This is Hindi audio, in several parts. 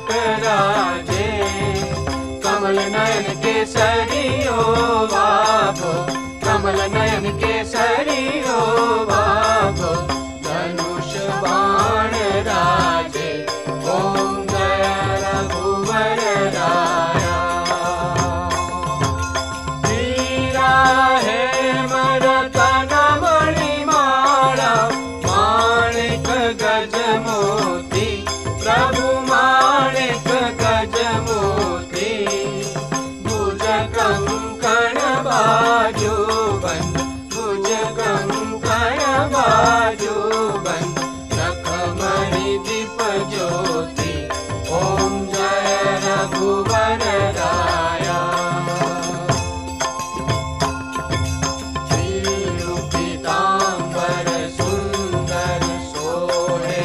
तिलक राजे। कमल नयन केसरियो बाबो, कमल नयन केसरियो बाबो, धनुष बाण राजे। ओम जय रघुवर राया। हीरा है मरतन मणिमाला, माणिक गज मोती, प्रभु माणिक गज मोती। भुज कंकण बाजूबंद, भुज कंकण बाजूबंद, नखमणि दीप ज्योति। ओम जय रघुवर राया। पीलू पीतांबर सुंदर सोहे,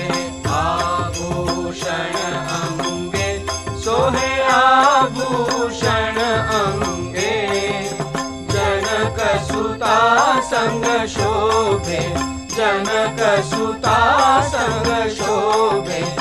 आभूषण अंगे सोहे आभूषण अंगे। जनक सुता संग शोभे, जनक सुता संग शोभे,